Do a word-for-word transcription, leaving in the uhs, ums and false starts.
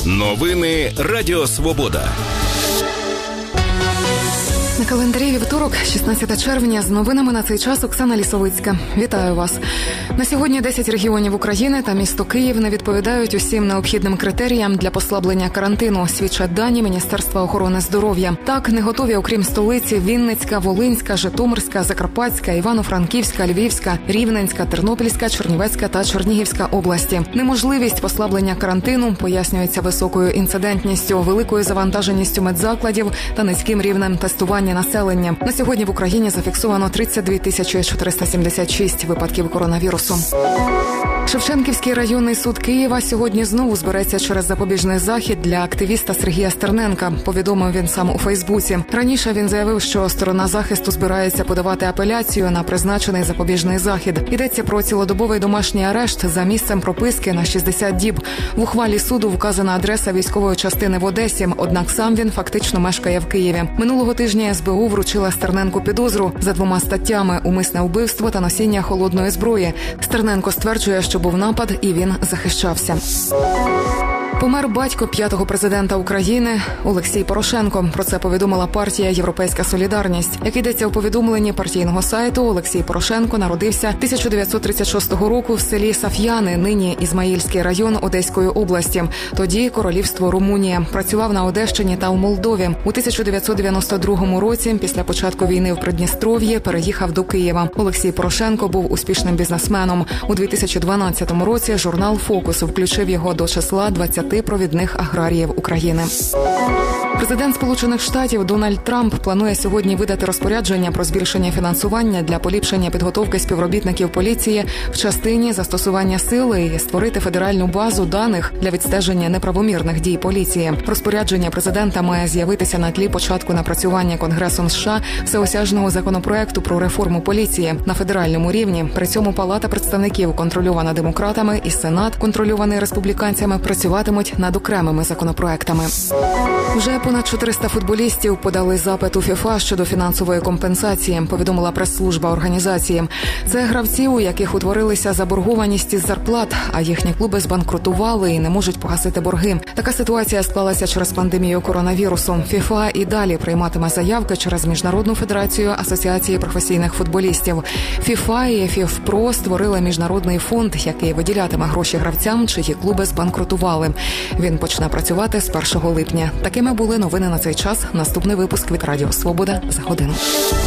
Новини Радіо Свобода. На календарі вівторок, шістнадцяте червня, з новинами на цей час Оксана Лісовицька. Вітаю вас. На сьогодні десять регіонів України та місто Київ не відповідають усім необхідним критеріям для послаблення карантину, свідчать дані Міністерства охорони здоров'я. Так, не готові, окрім столиці, Вінницька, Волинська, Житомирська, Закарпатська, Івано-Франківська, Львівська, Рівненська, Тернопільська, Чернівецька та Чернігівська області. Неможливість послаблення карантину пояснюється високою інцидентністю, великою завантаженістю медзакладів та низьким рівнем тестування населення. На сьогодні в Україні зафіксовано тридцять дві тисячі чотириста сімдесят шість випадків коронавірусу. Шевченківський районний суд Києва сьогодні знову збереться через запобіжний захід для активіста Сергія Стерненка, повідомив він сам у Фейсбуці. Раніше він заявив, що сторона захисту збирається подавати апеляцію на призначений запобіжний захід. Йдеться про цілодобовий домашній арешт за місцем прописки на шістдесят діб. В ухвалі суду вказана адреса військової частини в Одесі, однак сам він фактично мешкає в Києві. Минулого тижня ес бе у вручила Стерненку підозру за двома статтями – умисне вбивство та носіння холодної зброї. Стерненко стверджує, що був напад і він захищався. Помер батько п'ятого президента України Олексій Порошенко. Про це повідомила партія «Європейська солідарність». Як йдеться у повідомленні партійного сайту, Олексій Порошенко народився тисяча дев'ятсот тридцять шостого року в селі Саф'яни, нині Ізмаїльський район Одеської області, тоді Королівство Румунія. Працював на Одещині та у Молдові. У тисяча дев'ятсот дев'яносто другому році, після початку війни в Придністров'ї, переїхав до Києва. Олексій Порошенко був успішним бізнесменом. У дві тисячі дванадцятому році журнал «Фокус» включив його до числа двадцяти провідних аграріїв України. Президент Сполучених Штатів Дональд Трамп планує сьогодні видати розпорядження про збільшення фінансування для поліпшення підготовки співробітників поліції в частині застосування сили і створити федеральну базу даних для відстеження неправомірних дій поліції. Розпорядження президента має з'явитися на тлі початку напрацювання Конгресом США всеосяжного законопроекту про реформу поліції на федеральному рівні. При цьому Палата представників, контрольована демократами, і Сенат, контрольований республіканцями, працюватимуть над окремими законопроектами. Вже понад чотириста футболістів подали запит у ФІФА щодо фінансової компенсації, повідомила прес-служба організації. Це гравці, у яких утворилися заборгованість із зарплат, а їхні клуби збанкрутували і не можуть погасити борги. Така ситуація склалася через пандемію коронавірусу. ФІФА і далі прийматиме заявки через Міжнародну федерацію Асоціації професійних футболістів. ФІФА і ФІФПРО створили міжнародний фонд, який виділятиме гроші гравцям, чиї клуби збанкрутували. Він почне працювати з першого липня. Такими були новини на цей час. Наступний випуск від Радіо Свобода за годину.